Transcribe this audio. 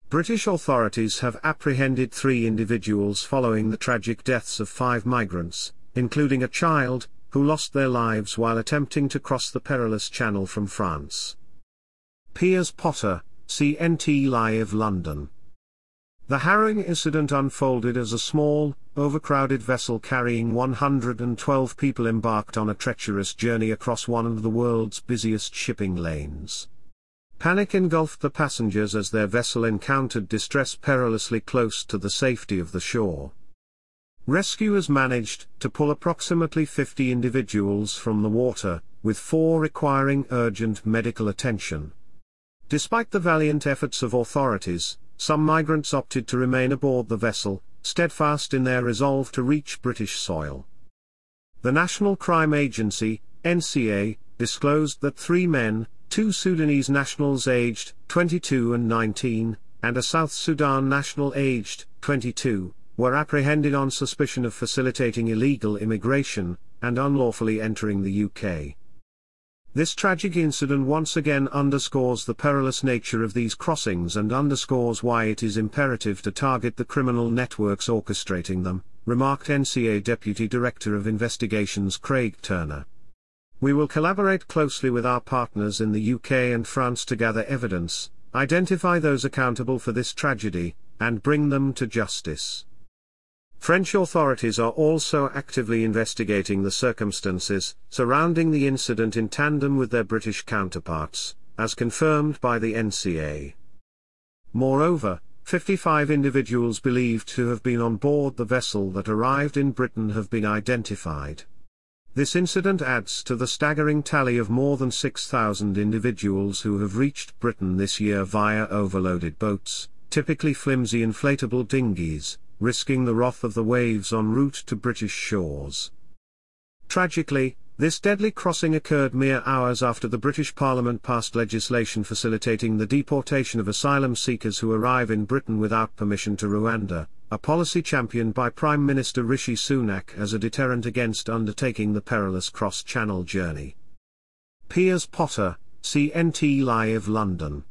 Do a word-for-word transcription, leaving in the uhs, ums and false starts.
British authorities have apprehended three individuals following the tragic deaths of five migrants, including a child, who lost their lives while attempting to cross the perilous channel from France. Piers Potter, C N T Live, London. The harrowing incident unfolded as a small, overcrowded vessel carrying one hundred twelve people embarked on a treacherous journey across one of the world's busiest shipping lanes. Panic engulfed the passengers as their vessel encountered distress perilously close to the safety of the shore. Rescuers managed to pull approximately fifty individuals from the water, with four requiring urgent medical attention. Despite the valiant efforts of authorities, some migrants opted to remain aboard the vessel, steadfast in their resolve to reach British soil. The National Crime Agency, N C A, disclosed that three men, two Sudanese nationals aged twenty-two and nineteen, and a South Sudan national aged twenty-two, were apprehended on suspicion of facilitating illegal immigration and unlawfully entering the U K. This tragic incident once again underscores the perilous nature of these crossings and underscores why it is imperative to target the criminal networks orchestrating them, remarked N C A Deputy Director of Investigations Craig Turner. We will collaborate closely with our partners in the U K and France to gather evidence, identify those accountable for this tragedy, and bring them to justice. French authorities are also actively investigating the circumstances surrounding the incident in tandem with their British counterparts, as confirmed by the N C A. Moreover, fifty-five individuals believed to have been on board the vessel that arrived in Britain have been identified. This incident adds to the staggering tally of more than six thousand individuals who have reached Britain this year via overloaded boats, typically flimsy inflatable dinghies, risking the wrath of the waves en route to British shores. Tragically, this deadly crossing occurred mere hours after the British Parliament passed legislation facilitating the deportation of asylum seekers who arrive in Britain without permission to Rwanda, a policy championed by Prime Minister Rishi Sunak as a deterrent against undertaking the perilous cross-channel journey. Piers Potter, C N T Live, London.